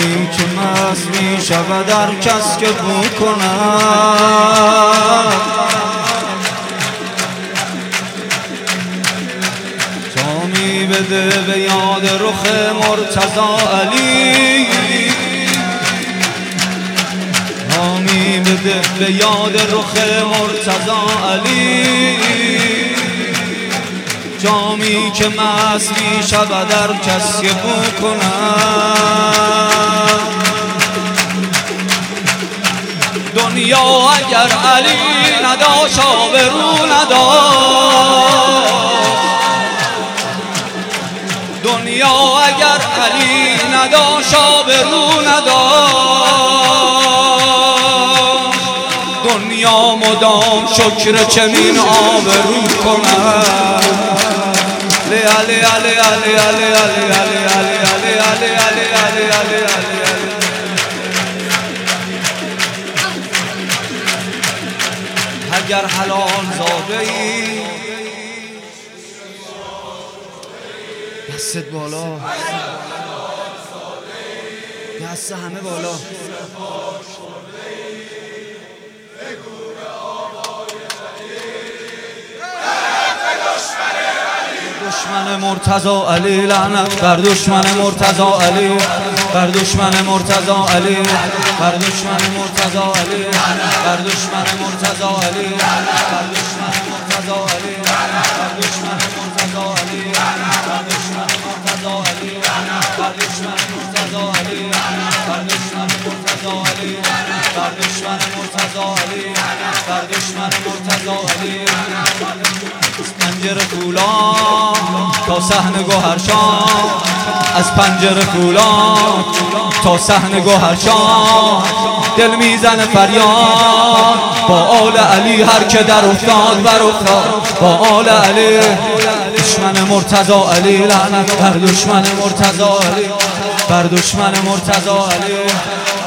جامی که مست می شود در کس که بو کند، جامی بده به یاد رخ مرتضی علی، جامی بده به یاد رخ مرتضی علی، جامی که مست می شود در کس که بو کند. دنیا اگر علی نداشت آبرو نداشت، دنیا اگر علی نداشت آبرو نداشت، دنیا مدام شکر چنین آبرو کند. علی علی علی علی علی علی علی علی علی علی علی علی علی علی. اگر حلال زاده ای دستت بالا، دست همه بالا. دشمن مرتضی علی، لعنت بر دشمن مرتضی علی، بر دشمن مرتضی علی، بر دشمن مرتضی علی، بر دشمن مرتضی علی، بر دشمن مرتضی علی، بر دشمن مرتضی علی، بر دشمن مرتضی علی، بر دشمن مرتضی علی، بر دشمن مرتضی علی، بر دشمن مرتضی علی، بر دشمن مرتضی علی. از پنجره فولاد تا صحن گوهرشان، از پنجره فولاد تا صحن گوهرشان، دل میزنه فریاد با آل علی، هر که در افتاد بر افتاد با آل علی. دشمن مرتضی علی، لعنت بر دشمن مرتضی علی، بر دشمن مرتضی علی.